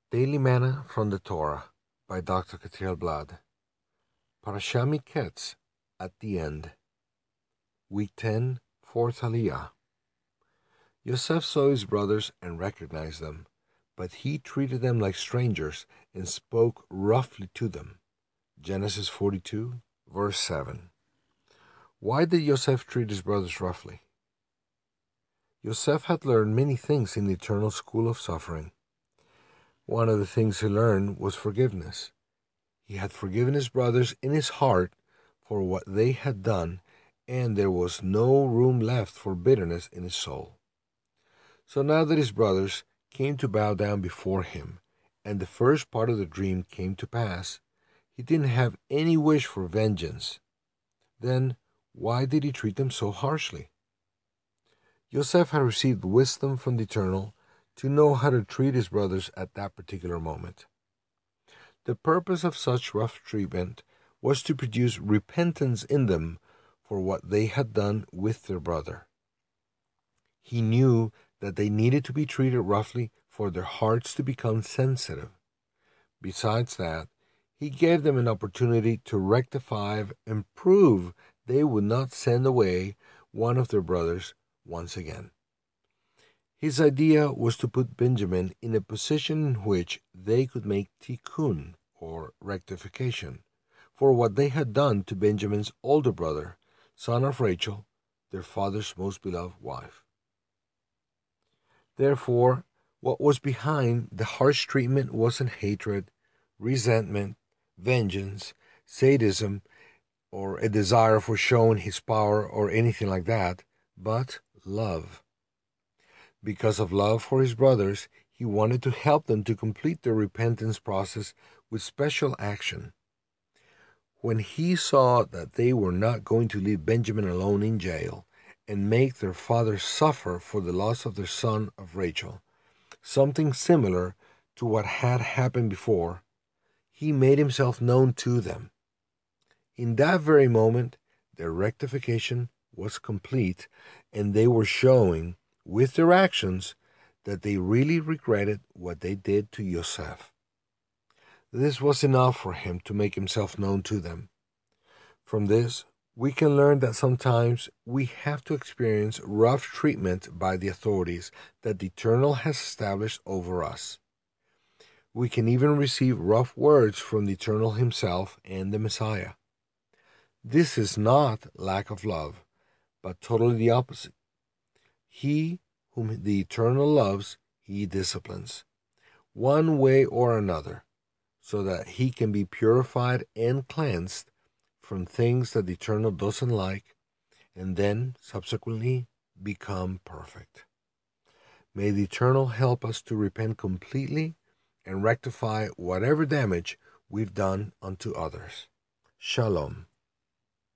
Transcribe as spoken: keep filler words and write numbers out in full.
Daily Manna from the Torah by Doctor Catriel Blad. Parashah Miketz, at the end. Week ten, fourth Aliyah. Yosef saw his brothers and recognized them, but he treated them like strangers and spoke roughly to them. Genesis forty-two, verse seven. Why did Yosef treat his brothers roughly? Yosef had learned many things in the eternal school of suffering. One of the things he learned was forgiveness. He had forgiven his brothers in his heart for what they had done, and there was no room left for bitterness in his soul. So now that his brothers came to bow down before him, and the first part of the dream came to pass, he didn't have any wish for vengeance. Then why did he treat them so harshly? Yosef had received wisdom from the Eternal to know how to treat his brothers at that particular moment. The purpose of such rough treatment was to produce repentance in them for what they had done with their brother. He knew that they needed to be treated roughly for their hearts to become sensitive. Besides that, he gave them an opportunity to rectify and prove they would not send away one of their brothers once again. His idea was to put Benjamin in a position in which they could make tikkun, or rectification, for what they had done to Benjamin's older brother, son of Rachel, their father's most beloved wife. Therefore, what was behind the harsh treatment wasn't hatred, resentment, vengeance, sadism, or a desire for showing his power or anything like that, but love. Because of love for his brothers, he wanted to help them to complete their repentance process with special action. When he saw that they were not going to leave Benjamin alone in jail and make their father suffer for the loss of their son of Rachel, something similar to what had happened before, he made himself known to them. In that very moment, their rectification was complete, and they were showing, with their actions, that they really regretted what they did to Yosef. This was enough for him to make himself known to them. From this, we can learn that sometimes we have to experience rough treatment by the authorities that the Eternal has established over us. We can even receive rough words from the Eternal himself and the Messiah. This is not lack of love, but totally the opposite. He whom the Eternal loves, he disciplines, one way or another, so that he can be purified and cleansed from things that the Eternal doesn't like, and then subsequently become perfect. May the Eternal help us to repent completely and rectify whatever damage we've done unto others. Shalom.